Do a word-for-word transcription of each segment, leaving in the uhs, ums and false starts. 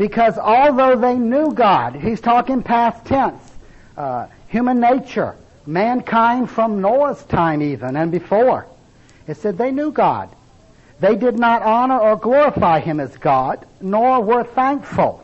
Because although they knew God, he's talking past tense, uh, human nature, mankind from Noah's time even and before. It said they knew God. They did not honor or glorify him as God, nor were thankful,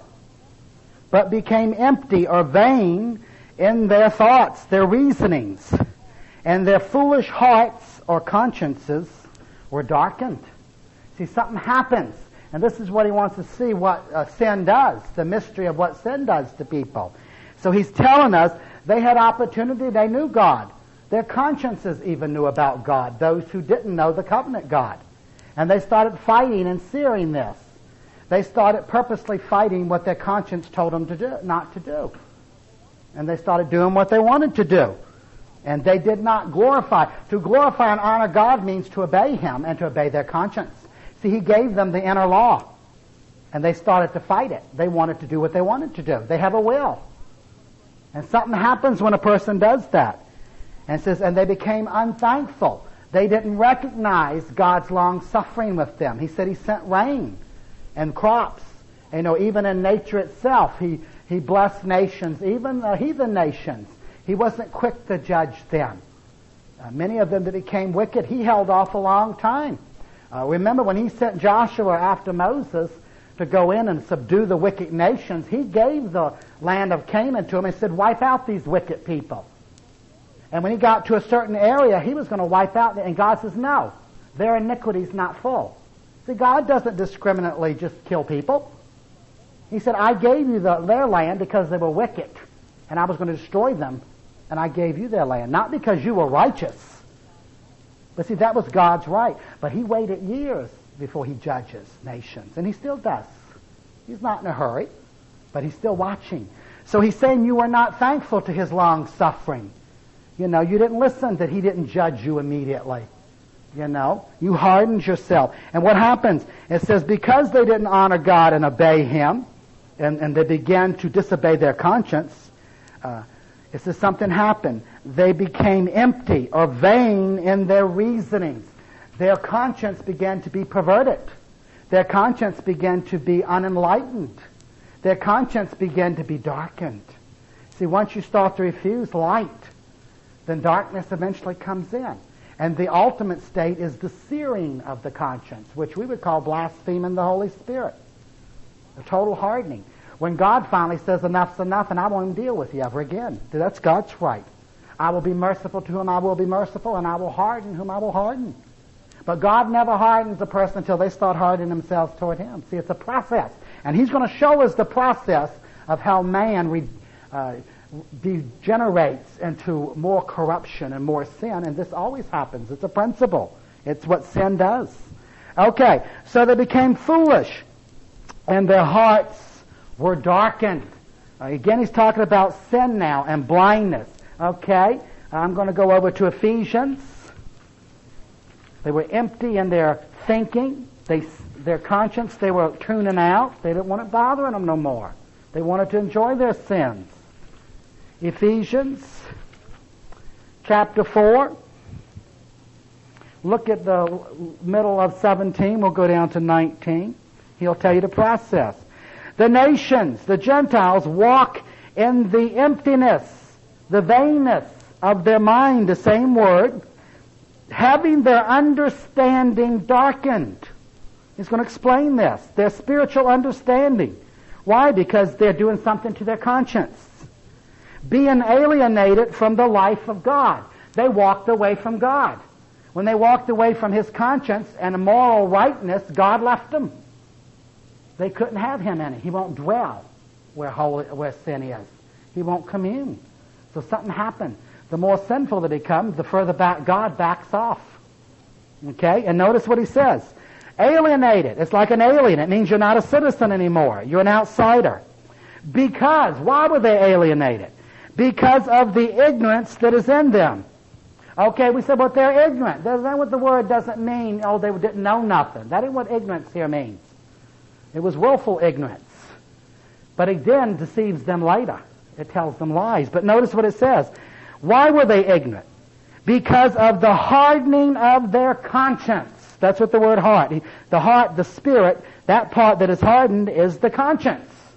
but became empty or vain in their thoughts, their reasonings, and their foolish hearts or consciences were darkened. See, something happens, and this is what he wants to see what uh, sin does, the mystery of what sin does to people. So he's telling us they had opportunity, they knew God. Their consciences even knew about God, those who didn't know the covenant God. And they started fighting and searing this. They started purposely fighting what their conscience told them to do, not to do. And they started doing what they wanted to do. And they did not glorify. To glorify and honor God means to obey him and to obey their conscience. See, he gave them the inner law. And they started to fight it. They wanted to do what they wanted to do. They have a will. And something happens when a person does that. And it says, and they became unthankful. They didn't recognize God's long suffering with them. He said he sent rain and crops. You know, even in nature itself, he, he blessed nations, even the heathen nations. He wasn't quick to judge them. Uh, many of them that became wicked, he held off a long time. Uh, remember when he sent Joshua after Moses to go in and subdue the wicked nations, he gave the land of Canaan to him and said, wipe out these wicked people. And when he got to a certain area, he was going to wipe out, and God says, no, their iniquity is not full. See, God doesn't discriminately just kill people. He said, I gave you the, their land because they were wicked, and I was going to destroy them, and I gave you their land, not because you were righteous. But see, that was God's right. But he waited years before he judges nations, and he still does. He's not in a hurry, but he's still watching. So he's saying you were not thankful to his long suffering. You know, you didn't listen that he didn't judge you immediately. You know, you hardened yourself. And what happens? It says, because they didn't honor God and obey him, and, and they began to disobey their conscience, uh, it says something happened. They became empty or vain in their reasonings. Their conscience began to be perverted. Their conscience began to be unenlightened. Their conscience began to be darkened. See, once you start to refuse light, then darkness eventually comes in. And the ultimate state is the searing of the conscience, which we would call blaspheming the Holy Spirit. A total hardening. When God finally says enough's enough and I won't deal with you ever again. That's God's right. I will be merciful to whom I will be merciful, and I will harden whom I will harden. But God never hardens a person until they start hardening themselves toward him. See, it's a process. And he's going to show us the process of how man re, uh, degenerates into more corruption and more sin, and this always happens. It's a principle. It's what sin does. Okay, so they became foolish, and their hearts were darkened. Uh, again, he's talking about sin now and blindness. Okay, I'm going to go over to Ephesians. They were empty in their thinking. They, their conscience, they were tuning out. They didn't want it bothering them no more. They wanted to enjoy their sins. Ephesians chapter four. Look at the middle of seventeen. We'll go down to nineteen. He'll tell you the process. The nations, the Gentiles, walk in the emptiness, the vainness of their mind, the same word, having their understanding darkened. He's going to explain this. Their spiritual understanding. Why? Because they're doing something to their conscience. Being alienated from the life of God. They walked away from God. When they walked away from his conscience and moral rightness, God left them. They couldn't have him in it. He won't dwell where holy, where sin is. He won't commune. So something happened. The more sinful they become, the further back God backs off. Okay? And notice what he says. Alienated. It's like an alien. It means you're not a citizen anymore. You're an outsider. Because, why were they alienated? Because of the ignorance that is in them. Okay, we said, well, they're ignorant. That's not what the word doesn't mean, oh, they didn't know nothing. That ain't what ignorance here means. It was willful ignorance. But it then deceives them later. It tells them lies. But notice what it says. Why were they ignorant? Because of the hardening of their conscience. That's what the word heart. The heart, the spirit, that part that is hardened is the conscience.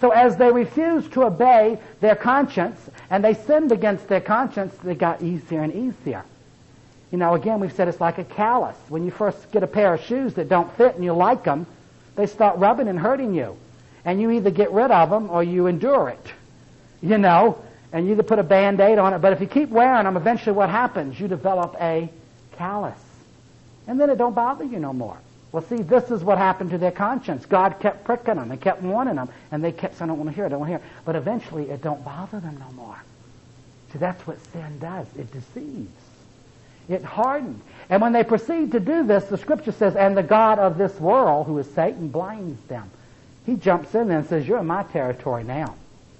So as they refused to obey their conscience, and they sinned against their conscience, they got easier and easier. You know, again, we've said it's like a callus. When you first get a pair of shoes that don't fit and you like them, they start rubbing and hurting you. And you either get rid of them or you endure it. You know, and you either put a Band-Aid on it. But if you keep wearing them, eventually what happens? You develop a callus. And then it don't bother you no more. Well, see, this is what happened to their conscience. God kept pricking them and kept warning them, and they kept saying, I don't want to hear it, I don't want to hear it. But eventually it don't bother them no more. See, that's what sin does. It deceives. It hardened. And when they proceed to do this, the Scripture says, and the God of this world, who is Satan, blinds them. He jumps in there and says, you're in my territory now.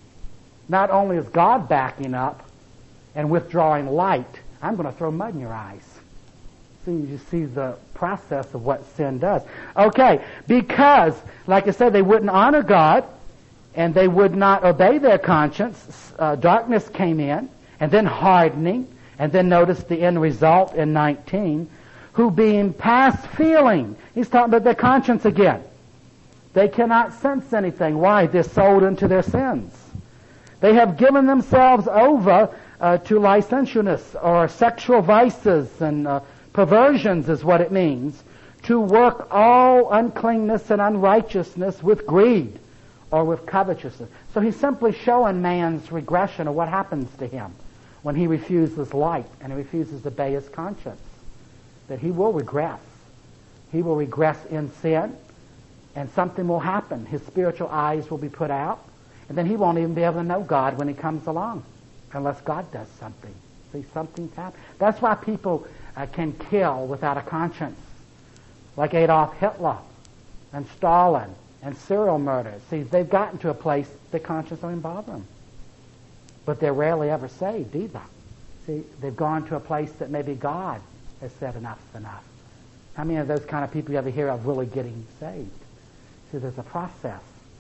Not only is God backing up and withdrawing light, I'm going to throw mud in your eyes. So you see the process of what sin does. Okay, because, like I said, they wouldn't honor God, and they would not obey their conscience. Uh, darkness came in, and then hardening, and then notice the end result in nineteen, who being past feeling, he's talking about their conscience again. They cannot sense anything. Why? They're sold into their sins. They have given themselves over uh, to licentiousness or sexual vices and uh, perversions is what it means, to work all uncleanness and unrighteousness with greed or with covetousness. So he's simply showing man's regression of what happens to him when he refuses light and he refuses to obey his conscience. That he will regress. He will regress in sin, and something will happen. His spiritual eyes will be put out, and then he won't even be able to know God when he comes along, unless God does something. See, something's happened. That's why people uh, can kill without a conscience, like Adolf Hitler and Stalin and serial murders. See, they've gotten to a place their conscience don't even bother them. But they're rarely ever saved either. See, they've gone to a place that maybe God has said enough's enough. How many of those kind of people you ever hear of really getting saved? See, there's a process.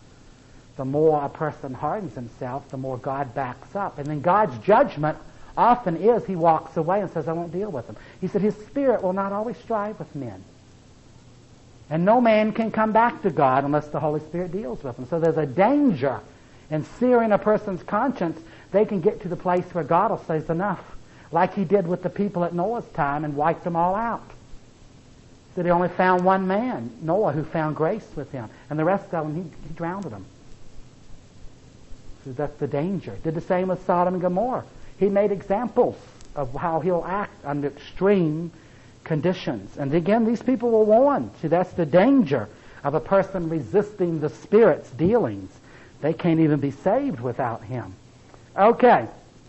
The more a person hardens himself, the more God backs up. And then God's judgment often is he walks away and says, I won't deal with them. He said his spirit will not always strive with men. And no man can come back to God unless the Holy Spirit deals with them. So there's a danger in searing a person's conscience. They can get to the place where God will say enough, like he did with the people at Noah's time and wiped them all out. So he only found one man, Noah, who found grace with him. And the rest of them, he, he drowned them. So that's the danger. Did the same with Sodom and Gomorrah. He made examples of how he'll act under extreme conditions. And again, these people were warned. See, that's the danger of a person resisting the Spirit's dealings. They can't even be saved without him. Okay.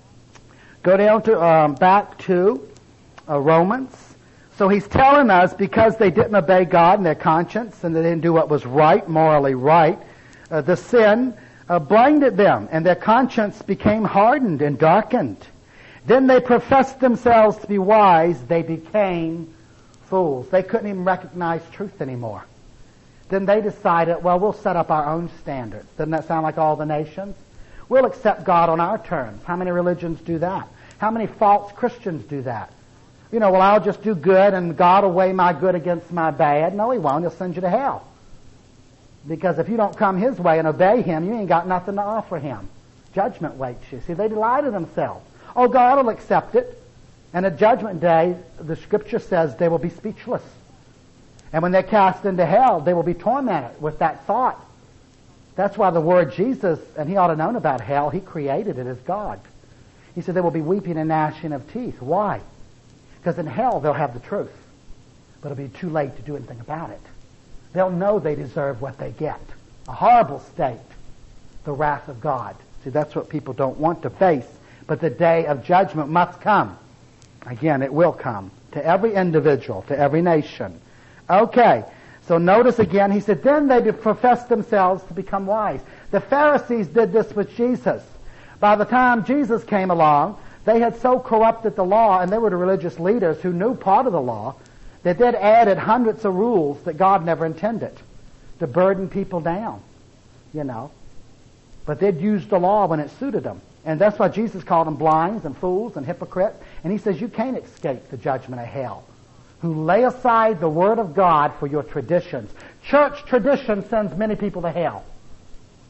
Go down to, um, back to uh, Romans. So he's telling us because they didn't obey God in their conscience and they didn't do what was right, morally right, uh, the sin uh, blinded them and their conscience became hardened and darkened. Then they professed themselves to be wise. They became fools. They couldn't even recognize truth anymore. Then they decided, well, we'll set up our own standards. Doesn't that sound like all the nations? We'll accept God on our terms. How many religions do that? How many false Christians do that? You know, well, I'll just do good and God will weigh my good against my bad. No, he won't. He'll send you to hell. Because if you don't come his way and obey him, you ain't got nothing to offer him. Judgment waits you. See, they lie to themselves. Oh, God will accept it. And at Judgment Day, the Scripture says they will be speechless. And when they're cast into hell, they will be tormented with that thought. That's why the word Jesus, and he ought to have known about hell, he created it as God. He said there will be weeping and gnashing of teeth. Why? Because in hell they'll have the truth. But it'll be too late to do anything about it. They'll know they deserve what they get. A horrible state. The wrath of God. See, that's what people don't want to face. But the day of judgment must come. Again, it will come. To every individual, to every nation. Okay. So notice again, he said, then they professed themselves to become wise. The Pharisees did this with Jesus. By the time Jesus came along, they had so corrupted the law, and they were the religious leaders who knew part of the law, that they'd added hundreds of rules that God never intended to burden people down, you know. But they'd used the law when it suited them. And that's why Jesus called them blinds and fools and hypocrites. And he says, you can't escape the judgment of hell. Who lay aside the Word of God for your traditions. Church tradition sends many people to hell.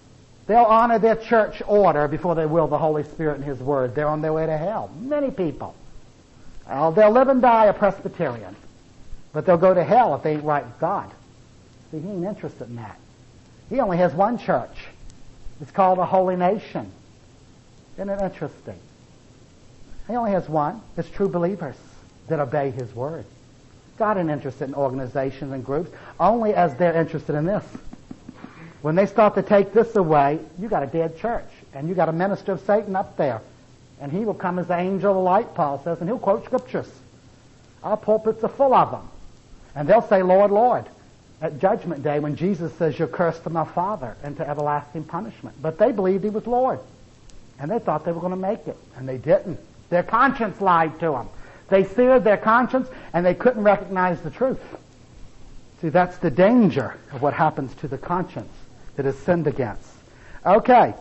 They'll honor their church order before they will the Holy Spirit and His Word. They're on their way to hell. Many people. Uh, they'll live and die a Presbyterian. But they'll go to hell if they ain't right with God. See, He ain't interested in that. He only has one church. It's called a holy nation. Isn't it interesting? He only has one. It's true believers that obey His Word. God isn't interested in organizations and groups, only as they're interested in this. When they start to take this away, you got a dead church, and you got a minister of Satan up there, and he will come as the angel of the light, Paul says, and he'll quote scriptures. Our pulpits are full of them. And they'll say, Lord, Lord, at Judgment Day when Jesus says, you're cursed from my Father into everlasting punishment. But they believed He was Lord. And they thought they were going to make it. And they didn't. Their conscience lied to them. They seared their conscience, and they couldn't recognize the truth. See, that's the danger of what happens to the conscience that is sinned against. Okay.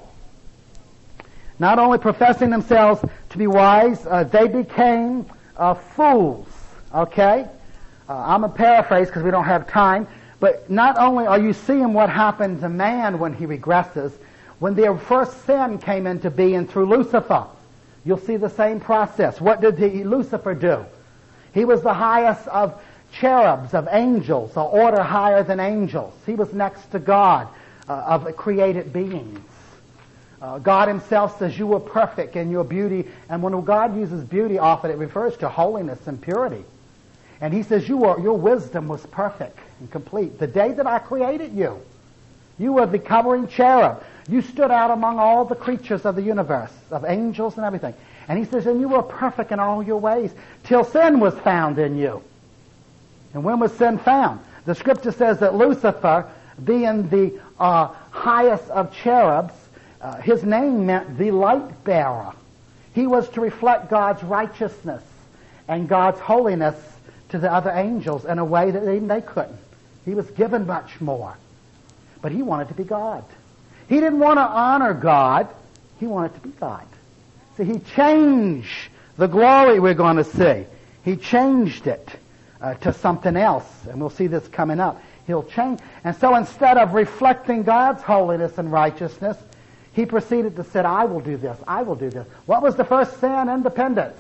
Not only professing themselves to be wise, uh, they became uh, fools. Okay? Uh, I'm going to paraphrase because we don't have time. But not only are you seeing what happened to man when he regresses, when their first sin came into being through Lucifer, you'll see the same process. What did the, Lucifer do? He was the highest of cherubs, of angels, an order higher than angels. He was next to God uh, of created beings. Uh, God Himself says you were perfect in your beauty, and when God uses beauty often, it refers to holiness and purity. And He says you were, your wisdom was perfect and complete. The day that I created you, you were the covering cherub. You stood out among all the creatures of the universe, of angels and everything. And He says, and you were perfect in all your ways, till sin was found in you. And when was sin found? The Scripture says that Lucifer, being the uh, highest of cherubs, uh, his name meant the light bearer. He was to reflect God's righteousness and God's holiness to the other angels in a way that even they couldn't. He was given much more. But he wanted to be God. He didn't want to honor God. He wanted to be God. See, he changed the glory we're going to see. He changed it uh, to something else. And we'll see this coming up. He'll change. And so instead of reflecting God's holiness and righteousness, he proceeded to say, I will do this. I will do this. What was the first sin? Independence.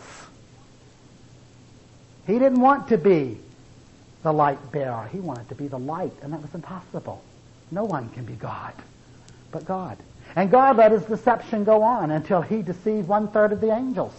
He didn't want to be the light bearer. He wanted to be the light, and that was impossible. No one can be God but God. And God let His deception go on until He deceived one-third of the angels.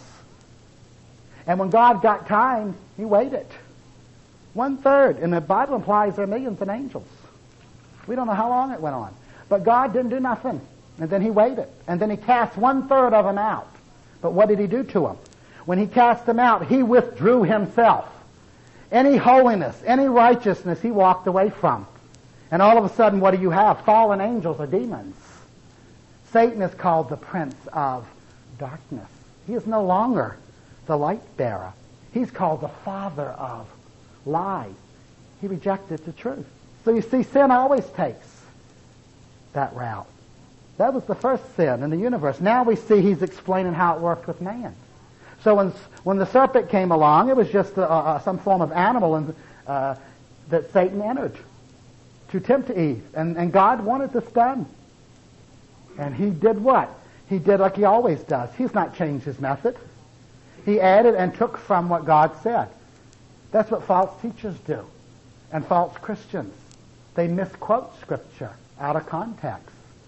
And when God got time, He waited. One-third. And the Bible implies there are millions of angels. We don't know how long it went on. But God didn't do nothing. And then He waited. And then He cast one-third of them out. But what did He do to them? When He cast them out, He withdrew Himself. Any holiness, any righteousness, He walked away from. And all of a sudden, what do you have? Fallen angels or demons. Satan is called the prince of darkness. He is no longer the light bearer. He's called the father of lies. He rejected the truth. So you see, sin always takes that route. That was the first sin in the universe. Now we see He's explaining how it worked with man. So when, when the serpent came along, it was just a, a, some form of animal and, uh, that Satan entered to tempt Eve. And, and God wanted this done. And He did what? He did like He always does. He's not changed His method. He added and took from what God said. That's what false teachers do. And false Christians. They misquote Scripture out of context.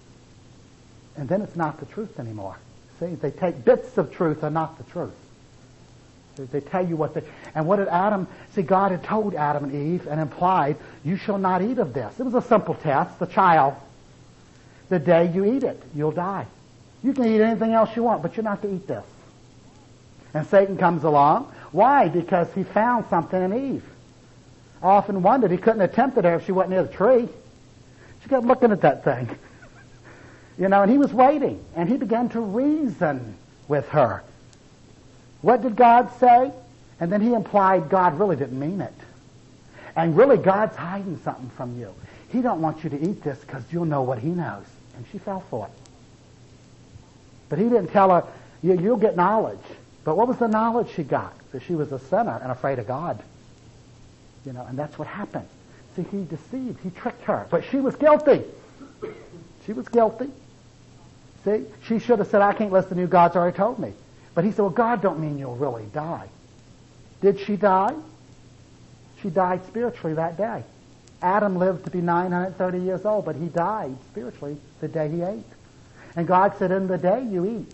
And then it's not the truth anymore. See, they take bits of truth are not the truth. They tell you what they... And what did Adam... See, God had told Adam and Eve and implied, you shall not eat of this. It was a simple test. The child, the day you eat it, you'll die. You can eat anything else you want, but you're not to eat this. And Satan comes along. Why? Because he found something in Eve. I often wondered he couldn't have tempted her if she wasn't near the tree. She kept looking at that thing. You know, and he was waiting. And he began to reason with her. What did God say? And then he implied God really didn't mean it. And really God's hiding something from you. He don't want you to eat this because you'll know what He knows. And she fell for it. But He didn't tell her, you, you'll get knowledge. But what was the knowledge she got? That she was a sinner and afraid of God. You know, and that's what happened. See, he deceived. He tricked her. But she was guilty. She was guilty. See? She should have said, I can't listen to you. God's already told me. But he said, well, God don't mean you'll really die. Did she die? She died spiritually that day. Adam lived to be nine hundred thirty years old, but he died spiritually the day he ate. And God said, in the day you eat,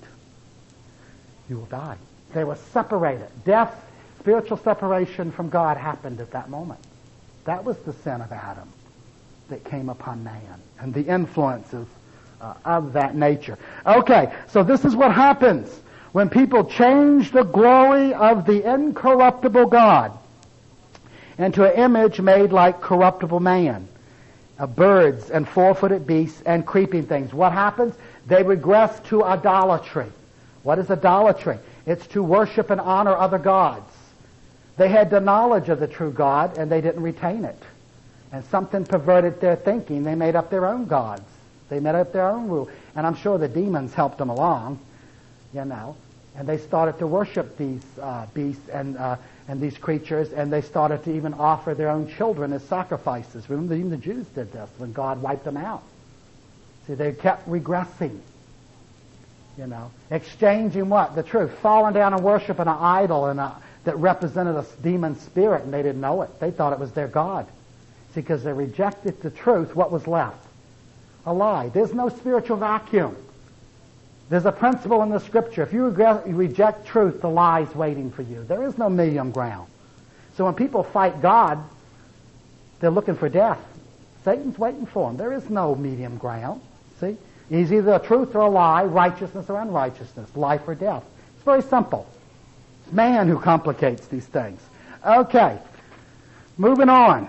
you will die. They were separated. Death, spiritual separation from God happened at that moment. That was the sin of Adam that came upon man and the influences uh, of that nature. Okay, so this is what happens when people change the glory of the incorruptible God into an image made like corruptible man, uh, birds and four-footed beasts and creeping things. What happens? They regress to idolatry. What is idolatry? It's to worship and honor other gods. They had the knowledge of the true God, and they didn't retain it. And something perverted their thinking. They made up their own gods. They made up their own rule. And I'm sure the demons helped them along, you know. And they started to worship these uh, beasts and uh, and these creatures, and they started to even offer their own children as sacrifices. Remember, even the Jews did this when God wiped them out. See, they kept regressing. You know, exchanging what? The truth. Falling down and worshiping an idol and a, that represented a demon spirit, and they didn't know it. They thought it was their God. See, because they rejected the truth, what was left? A lie. There's no spiritual vacuum. There's a principle in the Scripture. If you regret, you reject truth, the lie's waiting for you. There is no medium ground. So when people fight God, they're looking for death. Satan's waiting for them. There is no medium ground. See? He's either a truth or a lie, righteousness or unrighteousness, life or death. It's very simple. It's man who complicates these things. Okay. Moving on.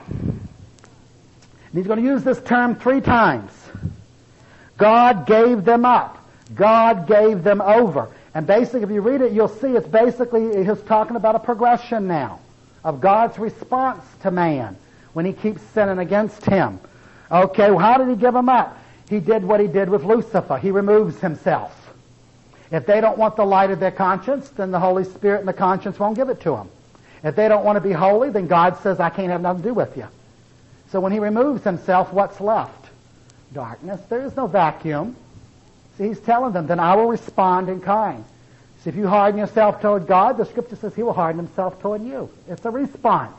And he's going to use this term three times. God gave them up. God gave them over. And basically, if you read it, you'll see it's basically, he's talking about a progression now of God's response to man when he keeps sinning against him. Okay, well, how did he give them up? He did what he did with Lucifer. He removes himself. If they don't want the light of their conscience, then the Holy Spirit and the conscience won't give it to them. If they don't want to be holy, then God says, I can't have nothing to do with you. So when he removes himself, what's left? Darkness. There is no vacuum. See, he's telling them, then I will respond in kind. See, if you harden yourself toward God, the Scripture says he will harden himself toward you. It's a response.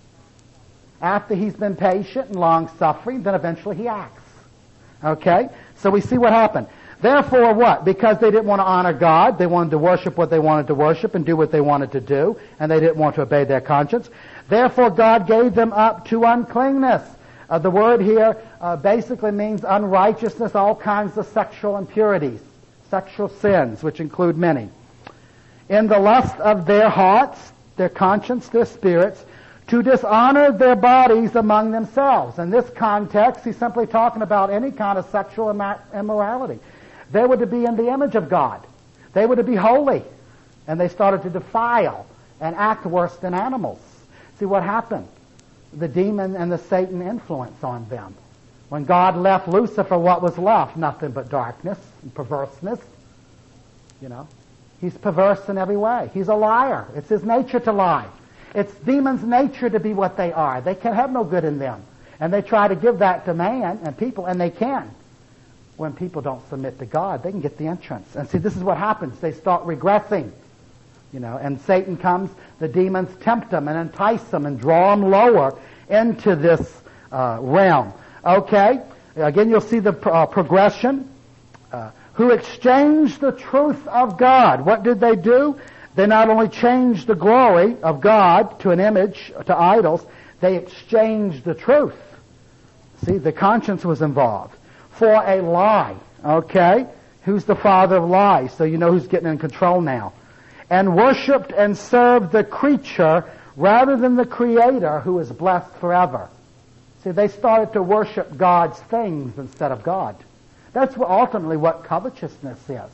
After he's been patient and long-suffering, then eventually he acts. Okay? So we see what happened. Therefore, what? Because they didn't want to honor God, they wanted to worship what they wanted to worship and do what they wanted to do, and they didn't want to obey their conscience. Therefore, God gave them up to uncleanness. Uh, the word here uh, basically means unrighteousness, all kinds of sexual impurities, sexual sins, which include many. In the lust of their hearts, their conscience, their spirits, to dishonor their bodies among themselves. In this context, he's simply talking about any kind of sexual immorality. They were to be in the image of God. They were to be holy. And they started to defile and act worse than animals. See what happened? The demon and the Satan influence on them. When God left Lucifer, what was left? Nothing but darkness and perverseness. You know, he's perverse in every way. He's a liar. It's his nature to lie. It's demons' nature to be what they are. They can have no good in them. And they try to give that to man and people, and they can. When people don't submit to God, they can get the entrance. And see, this is what happens. They start regressing. You know, and Satan comes, the demons tempt them and entice them and draw them lower into this uh, realm. Okay? Again, you'll see the uh, progression. Uh, who exchanged the truth of God. What did they do? They not only changed the glory of God to an image, to idols, they exchanged the truth. See, the conscience was involved. For a lie. Okay? Who's the father of lies? So you know who's getting in control now. And worshipped and served the creature rather than the Creator who is blessed forever. See, they started to worship God's things instead of God. That's what, ultimately what covetousness is.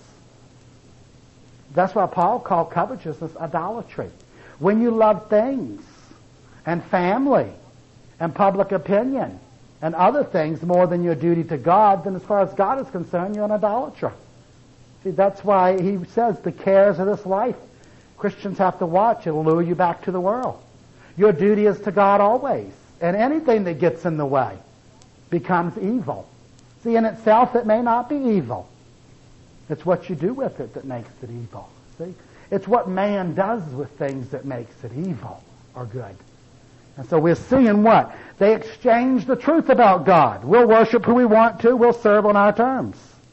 That's why Paul called covetousness idolatry. When you love things and family and public opinion and other things more than your duty to God, then as far as God is concerned, you're an idolater. See, that's why he says the cares of this life, Christians have to watch. It'll lure you back to the world. Your duty is to God always. And anything that gets in the way becomes evil. See, in itself, it may not be evil. It's what you do with it that makes it evil. See? It's what man does with things that makes it evil or good. And so we're seeing what? They exchange the truth about God. We'll worship who we want to. We'll serve on our terms.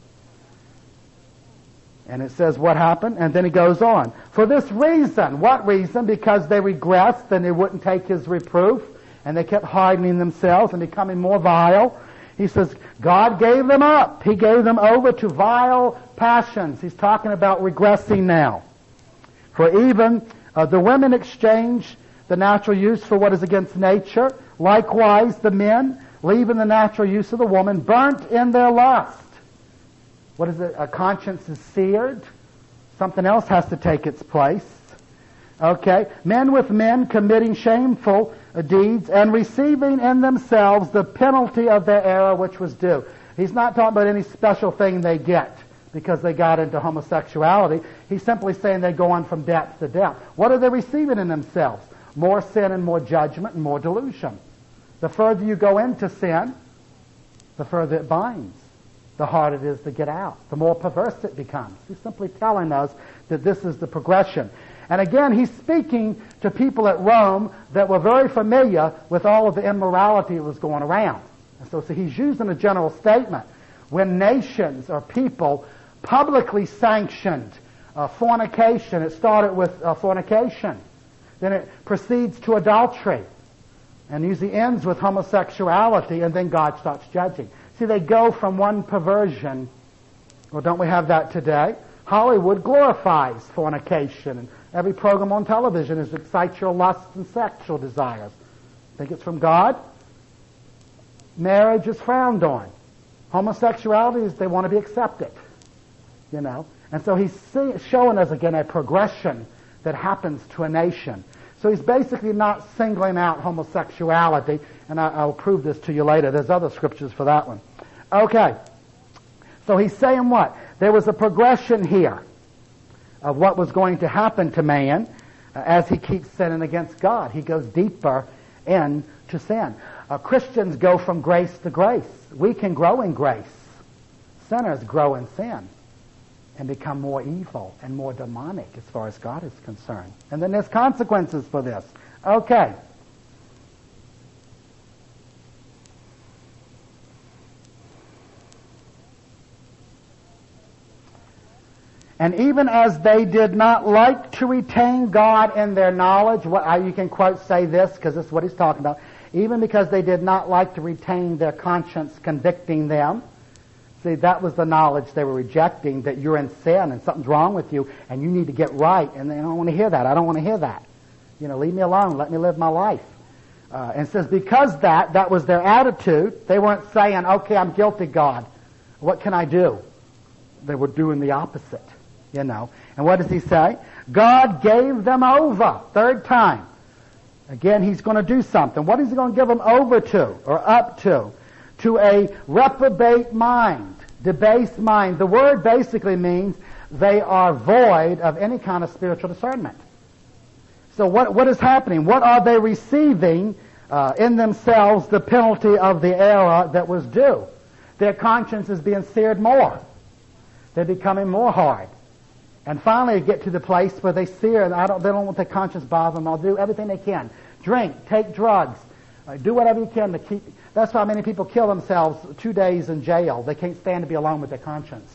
And it says what happened, and then he goes on. For this reason. What reason? Because they regressed and they wouldn't take his reproof, and they kept hardening themselves and becoming more vile. He says, God gave them up. He gave them over to vile passions. He's talking about regressing now. For even uh, the women exchange the natural use for what is against nature. Likewise, the men, leaving the natural use of the woman, burnt in their lust. What is it? A conscience is seared. Something else has to take its place. Okay. Men with men committing shameful uh, deeds and receiving in themselves the penalty of their error which was due. He's not talking about any special thing they get because they got into homosexuality. He's simply saying they go on from depth to depth. What are they receiving in themselves? More sin and more judgment and more delusion. The further you go into sin, the further it binds. The harder it is to get out. The more perverse it becomes. He's simply telling us that this is the progression. And again, he's speaking to people at Rome that were very familiar with all of the immorality that was going around. And so, so he's using a general statement. When nations or people publicly sanctioned uh, fornication, it started with uh, fornication. Then it proceeds to adultery. And usually ends with homosexuality, and then God starts judging. See, they go from one perversion. Well, don't we have that today? Hollywood glorifies fornication, and every program on television is to excite your lust and sexual desires. Think it's from God? Marriage is frowned on. Homosexuality is they want to be accepted. You know? And so he's see, showing us again a progression that happens to a nation. So he's basically not singling out homosexuality, and I, I'll prove this to you later. There's other scriptures for that one. Okay. So he's saying what? There was a progression here of what was going to happen to man uh, as he keeps sinning against God. He goes deeper into sin. Uh, Christians go from grace to grace. We can grow in grace. Sinners grow in sin and become more evil and more demonic as far as God is concerned. And then there's consequences for this. Okay. And even as they did not like to retain God in their knowledge, what, you can quote say this because this is what he's talking about. Even because they did not like to retain their conscience convicting them. See, that was the knowledge they were rejecting, that you're in sin and something's wrong with you and you need to get right. And they don't want to hear that. I don't want to hear that. You know, leave me alone. Let me live my life. Uh, and it says because that, that was their attitude, they weren't saying, okay, I'm guilty, God. What can I do? They were doing the opposite, you know. And what does he say? God gave them over. Third time. Again, he's going to do something. What is he going to give them over to or up to? To a reprobate mind, debased mind. The word basically means they are void of any kind of spiritual discernment. So what what is happening? What are they receiving uh, in themselves the penalty of the error that was due? Their conscience is being seared more. They're becoming more hard. And finally they get to the place where they sear, and I don't, they don't want their conscience bother them. They'll do everything they can. Drink, take drugs, uh, do whatever you can to keep... That's why many people kill themselves two days in jail. They can't stand to be alone with their conscience.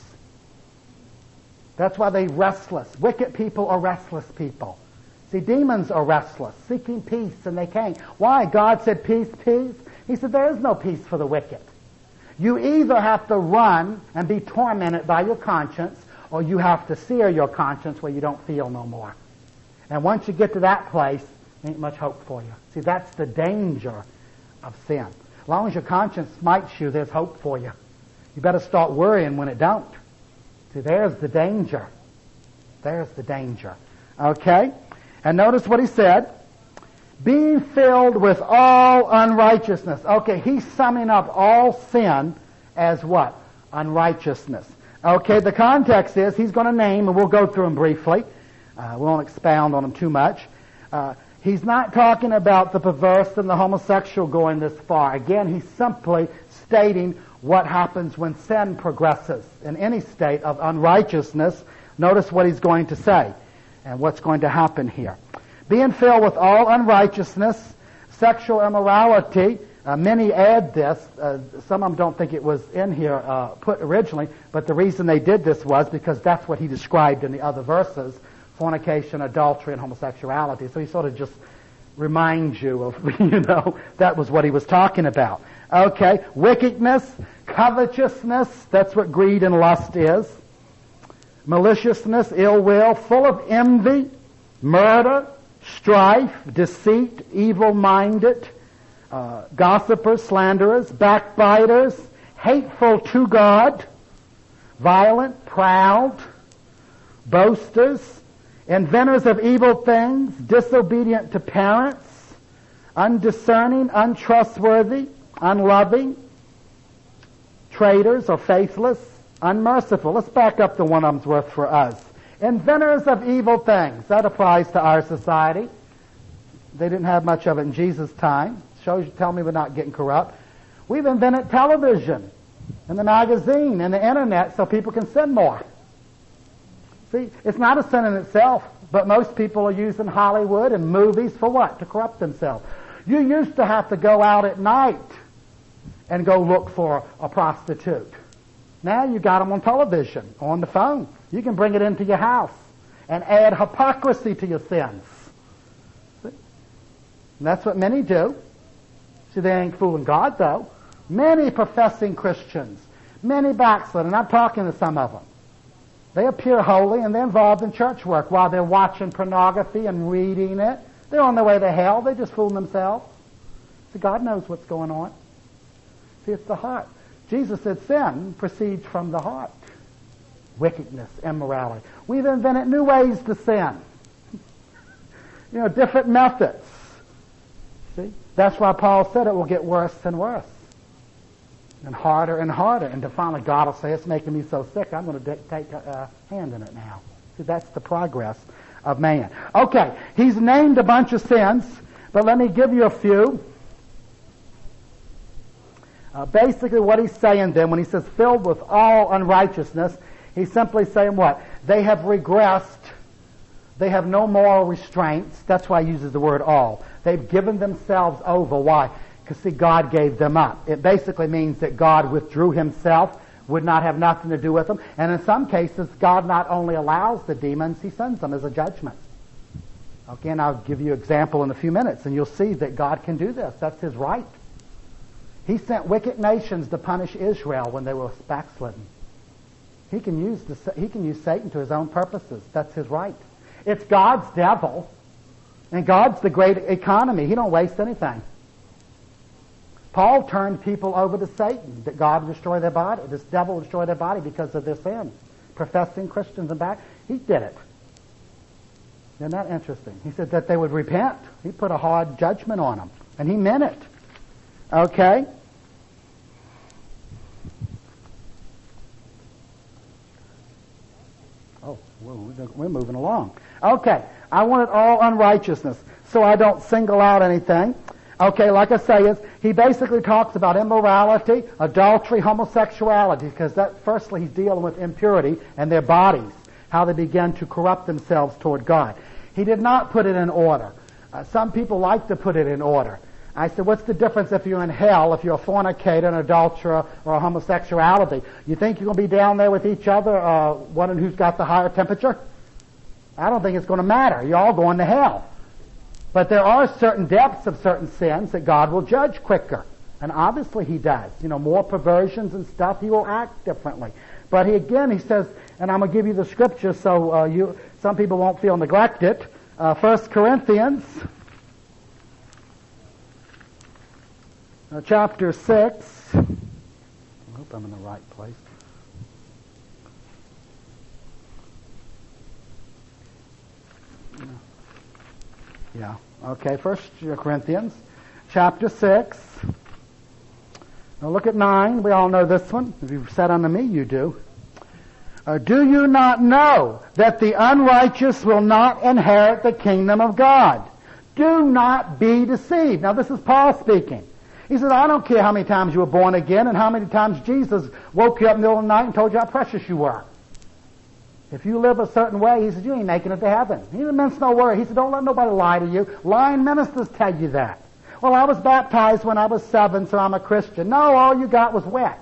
That's why they're restless. Wicked people are restless people. See, demons are restless, seeking peace, and they can't. Why? God said peace, peace. He said there is no peace for the wicked. You either have to run and be tormented by your conscience, or you have to sear your conscience where you don't feel no more. And once you get to that place, there ain't much hope for you. See, that's the danger of sin. As long as your conscience smites you, there's hope for you. You better start worrying when it don't. See, there's the danger. There's the danger. Okay? And notice what he said. Be filled with all unrighteousness. Okay, he's summing up all sin as what? Unrighteousness. Okay, the context is he's going to name, and we'll go through them briefly. Uh, we won't expound on them too much. Uh, He's not talking about the perverse and the homosexual going this far. Again, he's simply stating what happens when sin progresses in any state of unrighteousness. Notice what he's going to say and what's going to happen here. Being filled with all unrighteousness, sexual immorality. Uh, many add this. Uh, some of them don't think it was in here uh, put originally, but the reason they did this was because that's what he described in the other verses, fornication, adultery, and homosexuality. So he sort of just reminds you of, you know, that was what he was talking about. Okay, wickedness, covetousness, that's what greed and lust is. Maliciousness, ill will, full of envy, murder, strife, deceit, evil-minded, uh, gossipers, slanderers, backbiters, hateful to God, violent, proud, boasters, inventors of evil things, disobedient to parents, undiscerning, untrustworthy, unloving, traitors or faithless, unmerciful. Let's back up to one of them's worth for us. Inventors of evil things. That applies to our society. They didn't have much of it in Jesus' time. Shows you, tell me we're not getting corrupt. We've invented television and the magazine and the internet so people can sin more. See, it's not a sin in itself, but most people are using Hollywood and movies for what? To corrupt themselves. You used to have to go out at night and go look for a prostitute. Now you got them on television, on the phone. You can bring it into your house and add hypocrisy to your sins. See? And that's what many do. See, they ain't fooling God, though. Many professing Christians, many backslidden, I'm talking to some of them. They appear holy and they're involved in church work while they're watching pornography and reading it. They're on their way to hell. They're just fooling themselves. See, God knows what's going on. See, it's the heart. Jesus said sin proceeds from the heart. Wickedness, immorality. We've invented new ways to sin. You know, different methods. See? That's why Paul said it will get worse and worse. And harder and harder. And then finally God will say, it's making me so sick, I'm going to take a uh, hand in it now. See, that's the progress of man. Okay, he's named a bunch of sins, but let me give you a few. Uh, basically what he's saying then, when he says filled with all unrighteousness, he's simply saying what? They have regressed. They have no moral restraints. That's why he uses the word all. They've given themselves over. Why? Because, see, God gave them up. It basically means that God withdrew himself, would not have nothing to do with them. And in some cases, God not only allows the demons, he sends them as a judgment. Okay, and I'll give you an example in a few minutes, and you'll see that God can do this. That's his right. He sent wicked nations to punish Israel when they were backslidden. He can use the, he can use Satan to his own purposes. That's his right. It's God's devil, and God's the great economy. He don't waste anything. Paul turned people over to Satan, that God would destroy their body. This devil would destroy their body because of their sins. Professing Christians and back, he did it. Isn't that interesting? He said that they would repent. He put a hard judgment on them, and he meant it. Okay? Oh, we're moving along. Okay, I wanted all unrighteousness, so I don't single out anything. Okay, like I say, is he basically talks about immorality, adultery, homosexuality, because that firstly he's dealing with impurity and their bodies, how they begin to corrupt themselves toward God. He did not put it in order. Uh, some people like to put it in order. I said, what's the difference if you're in hell, if you're a fornicator, an adulterer, or a homosexuality? You think you're going to be down there with each other, uh, one who's got the higher temperature? I don't think it's going to matter. You're all going to hell. But there are certain depths of certain sins that God will judge quicker. And obviously he does. You know, more perversions and stuff, he will act differently. But he, again, he says, and I'm going to give you the scripture so uh, you, some people won't feel neglected. Uh, First Corinthians, uh, chapter six. I hope I'm in the right place. Yeah. Okay, First Corinthians, chapter six. Now look at nine. We all know this one. If you've said unto me, you do. Uh, do you not know that the unrighteous will not inherit the kingdom of God? Do not be deceived. Now this is Paul speaking. He said, I don't care how many times you were born again and how many times Jesus woke you up in the middle of the night and told you how precious you were. If you live a certain way, he said, you ain't making it to heaven. He didn't mince no word. He said, don't let nobody lie to you. Lying ministers tell you that. Well, I was baptized when I was seven, so I'm a Christian. No, all you got was wet.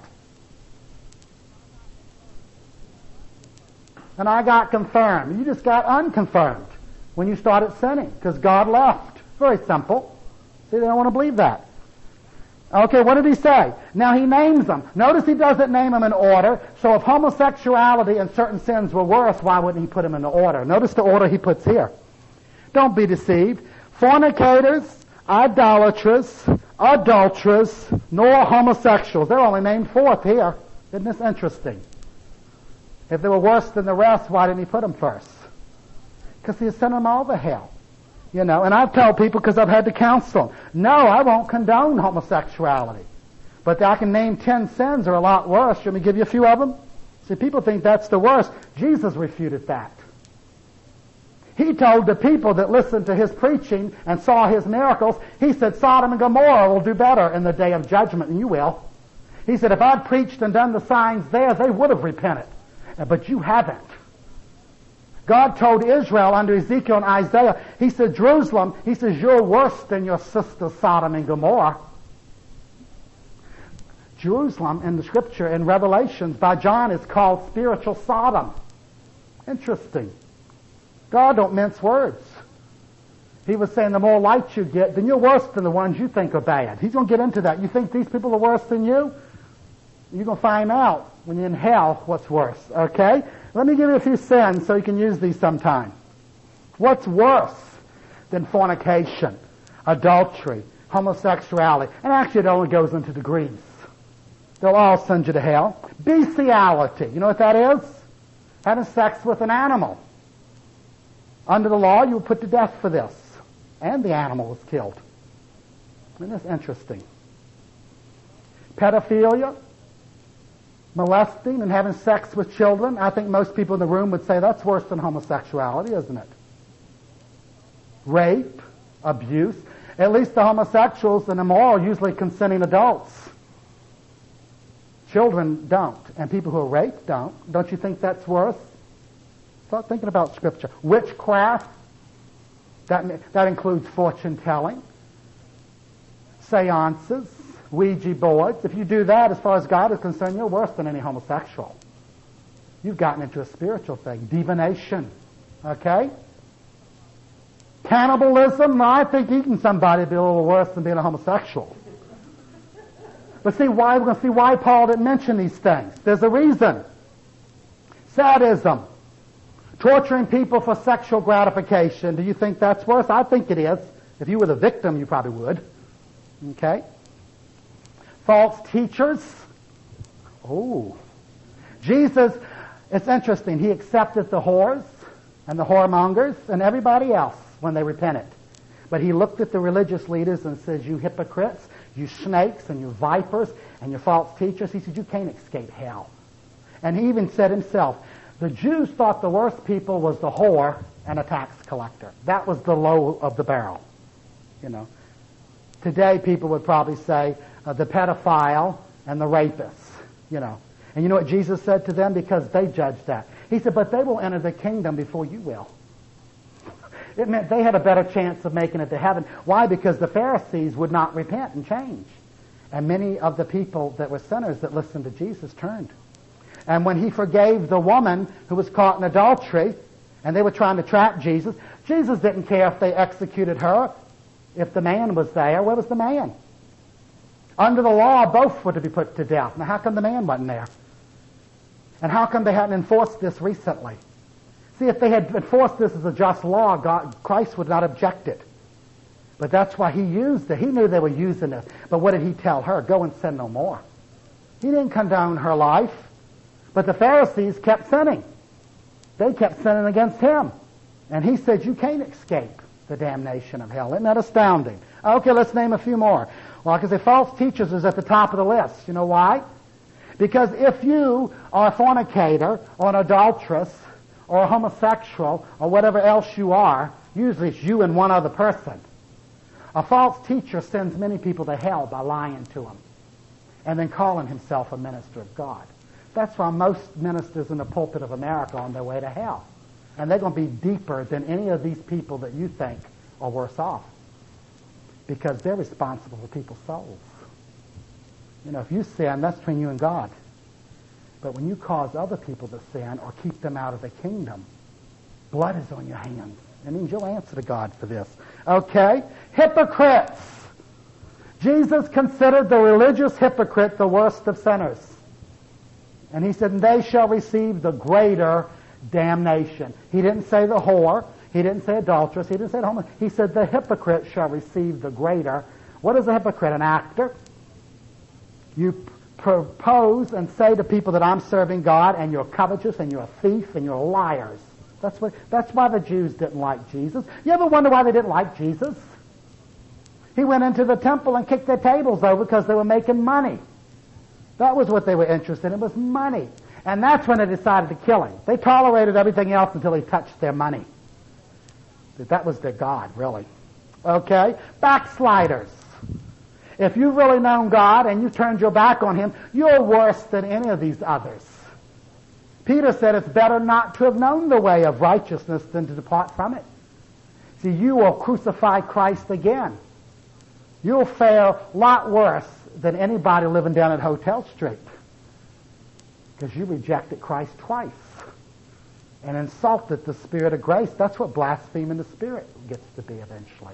And I got confirmed. You just got unconfirmed when you started sinning because God left. Very simple. See, they don't want to believe that. Okay, what did he say? Now he names them. Notice he doesn't name them in order. So if homosexuality and certain sins were worse, why wouldn't he put them in the order? Notice the order he puts here. Don't be deceived. Fornicators, idolaters, adulterers, nor homosexuals. They're only named fourth here. Isn't this interesting? If they were worse than the rest, why didn't he put them first? Because he sent them all to hell. You know, and I've told people because I've had to counsel them, no, I won't condone homosexuality. But I can name ten sins that are a lot worse. Let me give you a few of them. See, people think that's the worst. Jesus refuted that. He told the people that listened to his preaching and saw his miracles, he said, Sodom and Gomorrah will do better in the day of judgment than you will. He said, if I'd preached and done the signs there, they would have repented. But you haven't. God told Israel under Ezekiel and Isaiah, he said, Jerusalem, he says, you're worse than your sister Sodom and Gomorrah. Jerusalem in the scripture in Revelations by John is called spiritual Sodom. Interesting. God don't mince words. He was saying the more light you get, then you're worse than the ones you think are bad. He's going to get into that. You think these people are worse than you? You're going to find out when you're in hell what's worse. Okay? Let me give you a few sins so you can use these sometime. What's worse than fornication, adultery, homosexuality? And actually it only goes into degrees. They'll all send you to hell. Bestiality. You know what that is? Having sex with an animal. Under the law, you were put to death for this. And the animal was killed. Isn't this interesting? Pedophilia. Molesting and having sex with children. I think most people in the room would say that's worse than homosexuality, isn't it? Rape, abuse. At least the homosexuals and immoral usually consenting adults. Children don't. And people who are raped don't. Don't you think that's worse? Start thinking about Scripture. Witchcraft. That, that includes fortune telling. Seances. Ouija boards. If you do that, as far as God is concerned, you're worse than any homosexual. You've gotten into a spiritual thing. Divination. Okay? Cannibalism. I think eating somebody would be a little worse than being a homosexual. But see why, we're going to see why Paul didn't mention these things. There's a reason. Sadism. Torturing people for sexual gratification. Do you think that's worse? I think it is. If you were the victim, you probably would. Okay? False teachers. Oh. Jesus, it's interesting. He accepted the whores and the whoremongers and everybody else when they repented. But he looked at the religious leaders and says, you hypocrites, you snakes and you vipers and you false teachers. He said, you can't escape hell. And he even said himself, the Jews thought the worst people was the whore and a tax collector. That was the low of the barrel. You know. Today people would probably say, Uh, the pedophile and the rapists, you know. And you know what Jesus said to them? Because they judged that. He said, but they will enter the kingdom before you will. It meant they had a better chance of making it to heaven. Why? Because the Pharisees would not repent and change. And many of the people that were sinners that listened to Jesus turned. And when he forgave the woman who was caught in adultery, and they were trying to trap Jesus, Jesus didn't care if they executed her, if the man was there. Where was the man? Under the law, both were to be put to death. Now, how come the man wasn't there? And how come they hadn't enforced this recently? See, if they had enforced this as a just law, God, Christ would not object it. But that's why he used it. He knew they were using it. But what did he tell her? Go and sin no more. He didn't condone her life. But the Pharisees kept sinning. They kept sinning against him. And he said, you can't escape the damnation of hell. Isn't that astounding? Okay, let's name a few more. Well, because the false teachers is at the top of the list. You know why? Because if you are a fornicator or an adulteress or a homosexual or whatever else you are, usually it's you and one other person. A false teacher sends many people to hell by lying to them and then calling himself a minister of God. That's why most ministers in the pulpit of America are on their way to hell. And they're going to be deeper than any of these people that you think are worse off, because they're responsible for people's souls. You know, if you sin, that's between you and God. But when you cause other people to sin or keep them out of the kingdom, blood is on your hands. It means you'll answer to God for this. Okay? Hypocrites. Jesus considered the religious hypocrite the worst of sinners. And he said, and they shall receive the greater damnation. He didn't say the whore. He didn't say adulteress. He didn't say the homeless. He said the hypocrite shall receive the greater. What is a hypocrite? An actor. You propose and say to people that I'm serving God, and you're covetous and you're a thief and you're liars. That's what, that's why the Jews didn't like Jesus. You ever wonder why they didn't like Jesus? He went into the temple and kicked their tables over because they were making money. That was what they were interested in, was money. And that's when they decided to kill him. They tolerated everything else until he touched their money. That was their God, really. Okay? Backsliders. If you've really known God and you turned your back on him, you're worse than any of these others. Peter said it's better not to have known the way of righteousness than to depart from it. See, you will crucify Christ again. You'll fare a lot worse than anybody living down at Hotel Street, because you rejected Christ twice and insulted the Spirit of grace. That's what blaspheming the Spirit gets to be eventually.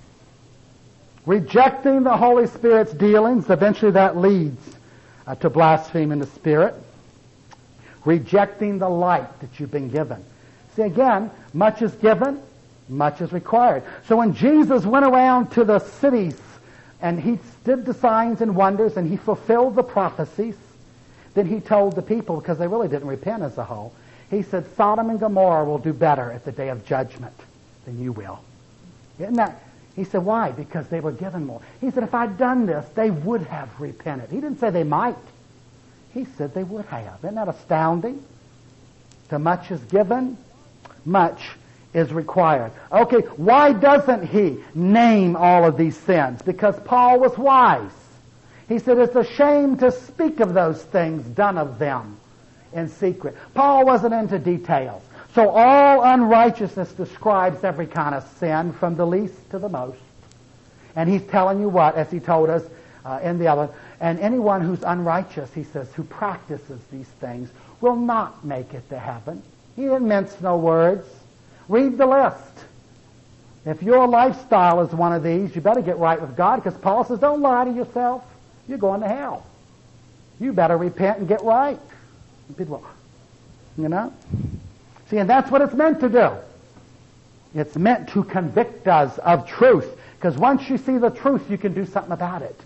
Rejecting the Holy Spirit's dealings, eventually that leads uh, to blaspheming the Spirit. Rejecting the light that you've been given. See, again, much is given, much is required. So when Jesus went around to the cities and he did the signs and wonders and he fulfilled the prophecies, then he told the people, because they really didn't repent as a whole, he said, Sodom and Gomorrah will do better at the day of judgment than you will. Isn't that? He said, why? Because they were given more. He said, if I'd done this, they would have repented. He didn't say they might. He said they would have. Isn't that astounding? To much is given, much is required. Okay, why doesn't he name all of these sins? Because Paul was wise. He said it's a shame to speak of those things done of them in secret. Paul wasn't into details. So all unrighteousness describes every kind of sin, from the least to the most. And he's telling you what, as he told us uh, in the other, and anyone who's unrighteous, he says, who practices these things, will not make it to heaven. He didn't mince no words. Read the list. If your lifestyle is one of these, you better get right with God, because Paul says, don't lie to yourself. You're going to hell. You better repent and get right. And people, you know? See, and that's what it's meant to do. It's meant to convict us of truth, because once you see the truth, you can do something about it.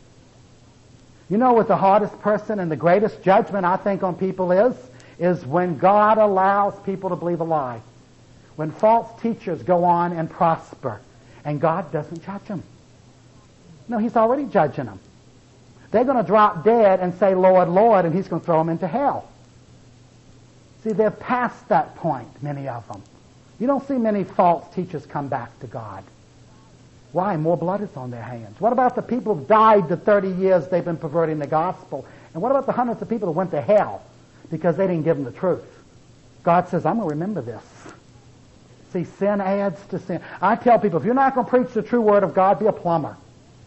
You know what the hardest person and the greatest judgment I think on people is? Is when God allows people to believe a lie. When false teachers go on and prosper, and God doesn't judge them. No, he's already judging them. They're going to drop dead and say, Lord, Lord, and he's going to throw them into hell. See, they're past that point, many of them. You don't see many false teachers come back to God. Why? More blood is on their hands. What about the people who've died the thirty years they've been perverting the gospel? And what about the hundreds of people who went to hell because they didn't give them the truth? God says, I'm going to remember this. See, sin adds to sin. I tell people, if you're not going to preach the true word of God, be a plumber.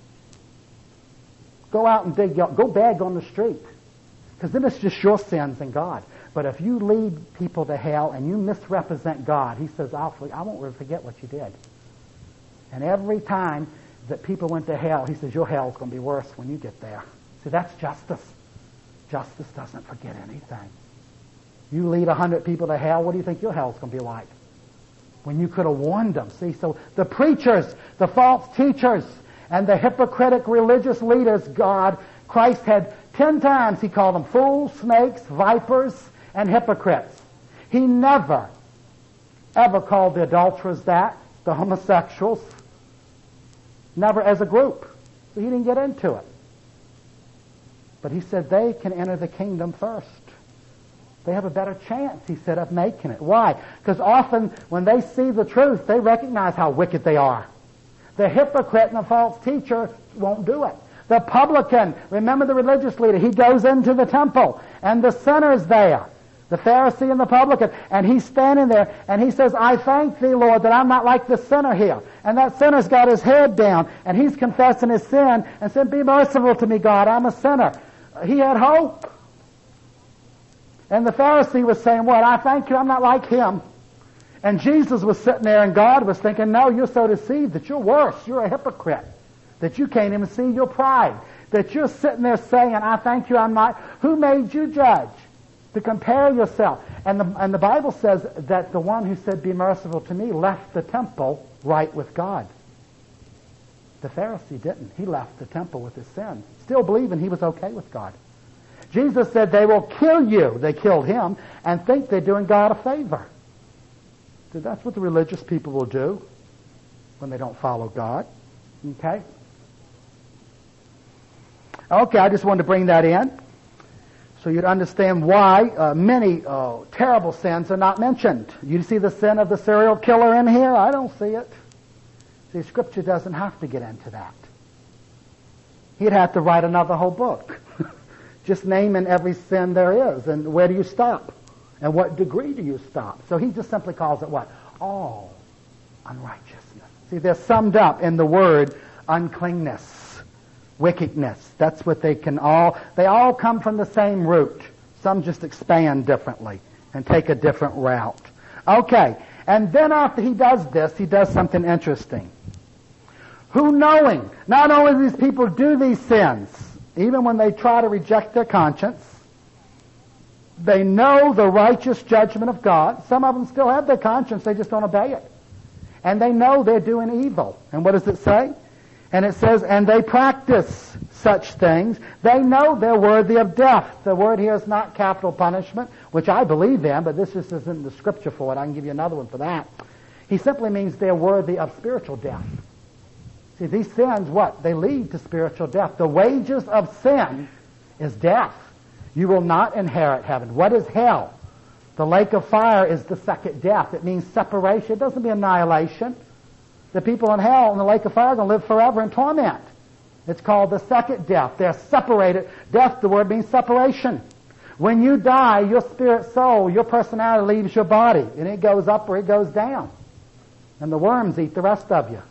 Go out and dig, go beg on the street. Because then it's just your sins and God. But if you lead people to hell and you misrepresent God, he says, I'll, I won't forget what you did. And every time that people went to hell, he says, your hell's going to be worse when you get there. See, that's justice. Justice doesn't forget anything. You lead a hundred people to hell, what do you think your hell's going to be like? When you could have warned them. See, so the preachers, the false teachers, and the hypocritic religious leaders, God, Christ had ten times he called them fools, snakes, vipers, and hypocrites. He never, ever called the adulterers that, the homosexuals, never as a group. So he didn't get into it. But he said they can enter the kingdom first. They have a better chance, he said, of making it. Why? Because often when they see the truth, they recognize how wicked they are. The hypocrite and the false teacher won't do it. The publican, remember the religious leader, he goes into the temple, and the sinner's there, the Pharisee and the publican, and he's standing there, and he says, I thank thee, Lord, that I'm not like the sinner here. And that sinner's got his head down, and he's confessing his sin, and said, be merciful to me, God, I'm a sinner. He had hope. And the Pharisee was saying, what, I thank you, I'm not like him. And Jesus was sitting there, and God was thinking, no, you're so deceived that you're worse, you're a hypocrite. That you can't even see your pride. That you're sitting there saying, I thank you, I'm not. Who made you judge? To compare yourself. And the, and the Bible says that the one who said, be merciful to me, left the temple right with God. The Pharisee didn't. He left the temple with his sin, still believing he was okay with God. Jesus said, they will kill you. They killed him and think they're doing God a favor. So that's what the religious people will do when they don't follow God. Okay? Okay, I just wanted to bring that in so you'd understand why uh, many uh, terrible sins are not mentioned. You see the sin of the serial killer in here? I don't see it. See, Scripture doesn't have to get into that. He'd have to write another whole book. Just naming every sin there is, and where do you stop? And what degree do you stop? So he just simply calls it what? All unrighteousness. See, they're summed up in the word uncleanness. Wickedness. That's what they can all, they all come from the same root. Some just expand differently and take a different route. Okay, and then after he does this, he does something interesting. Who knowing, not only do these people do these sins, even when they try to reject their conscience, they know the righteous judgment of God. Some of them still have their conscience, they just don't obey it. And they know they're doing evil. And what does it say? And it says, and they practice such things. They know they're worthy of death. The word here is not capital punishment, which I believe in, but this just isn't the scripture for it. I can give you another one for that. He simply means they're worthy of spiritual death. See, these sins, what? They lead to spiritual death. The wages of sin is death. You will not inherit heaven. What is hell? The lake of fire is the second death. It means separation. It doesn't mean annihilation. The people in hell in the lake of fire are going to live forever in torment. It's called the second death. They're separated. Death, the word means separation. When you die, your spirit soul, your personality leaves your body, and it goes up or it goes down. And the worms eat the rest of you.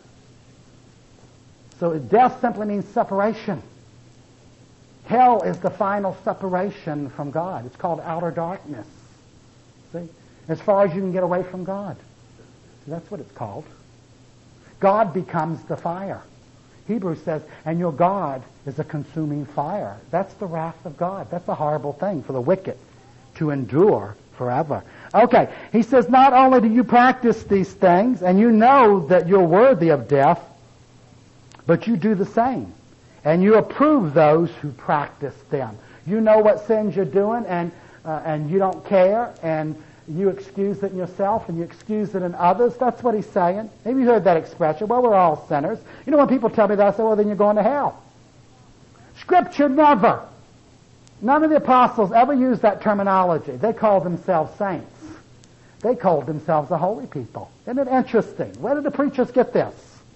So death simply means separation. Hell is the final separation from God. It's called outer darkness. See? As far as you can get away from God. See, that's what it's called. God becomes the fire. Hebrews says, and your God is a consuming fire. That's the wrath of God. That's a horrible thing for the wicked to endure forever. Okay, he says, not only do you practice these things, and you know that you're worthy of death, but you do the same. And you approve those who practice them. You know what sins you're doing, and uh, and you don't care, and you excuse it in yourself, and you excuse it in others. That's what he's saying. Maybe you heard that expression. Well, we're all sinners. You know, when people tell me that, I say, well, then you're going to hell. Scripture never. None of the apostles ever used that terminology. They called themselves saints. They called themselves a holy people. Isn't it interesting? Where did the preachers get this?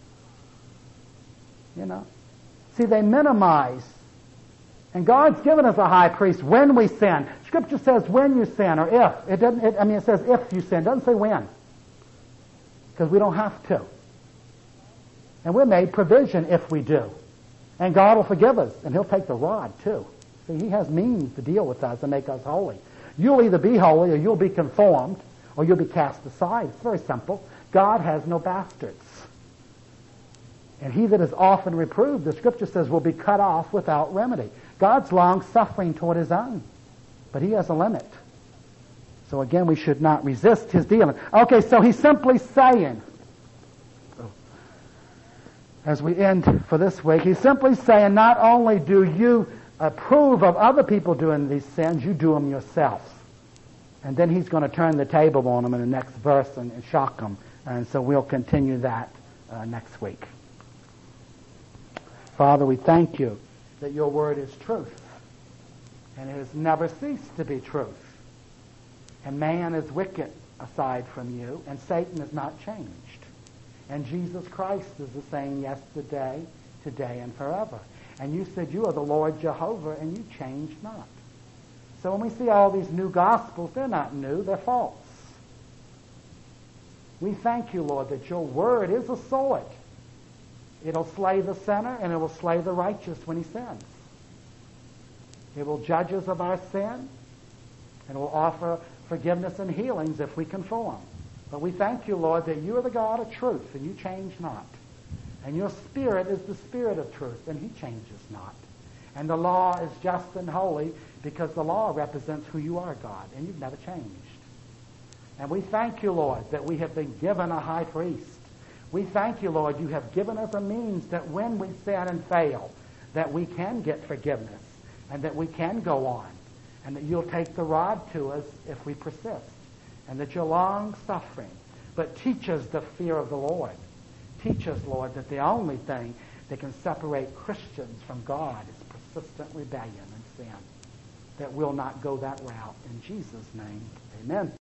You know? See, they minimize. And God's given us a high priest when we sin. Scripture says when you sin, or if. It doesn't. It, I mean, it says if you sin. It doesn't say when. Because we don't have to. And we're made provision if we do. And God will forgive us. And He'll take the rod, too. See, He has means to deal with us and make us holy. You'll either be holy or you'll be conformed or you'll be cast aside. It's very simple. God has no bastards. And he that is often reproved, the Scripture says, will be cut off without remedy. God's long-suffering toward His own. But He has a limit. So again, we should not resist His dealing. Okay, so He's simply saying, as we end for this week, He's simply saying, not only do you approve of other people doing these sins, you do them yourself. And then He's going to turn the table on them in the next verse and, and shock them. And so we'll continue that uh, next week. Father, we thank You that Your word is truth. And it has never ceased to be truth. And man is wicked aside from You, and Satan has not changed. And Jesus Christ is the same yesterday, today, and forever. And you said you are the Lord Jehovah, and you change not. So when we see all these new gospels, they're not new, they're false. We thank you, Lord, that your word is a sword. It'll slay the sinner, and it will slay the righteous when he sins. It will judge us of our sin, and it will offer forgiveness and healings if we conform. But we thank you, Lord, that you are the God of truth, and you change not. And your Spirit is the Spirit of truth, and he changes not. And the law is just and holy because the law represents who you are, God, and you've never changed. And we thank you, Lord, that we have been given a high priest. We thank you, Lord, you have given us a means that when we sin and fail, that we can get forgiveness and that we can go on, and that you'll take the rod to us if we persist, and that you're long-suffering. But teach us the fear of the Lord. Teach us, Lord, that the only thing that can separate Christians from God is persistent rebellion and sin, that we'll not go that route. In Jesus' name, amen.